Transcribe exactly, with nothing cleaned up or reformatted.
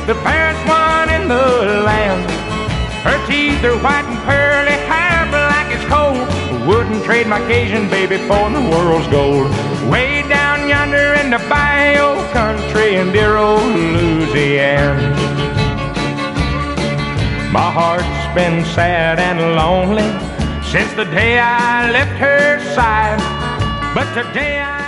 the fairest one in the land. Her teeth are white and pearly, hair black as coal. Wouldn't trade my Cajun baby for the world's gold. Way down yonder in the bayou country in dear old Louisiana. My heart's been sad and lonely since the day I left her side, but today I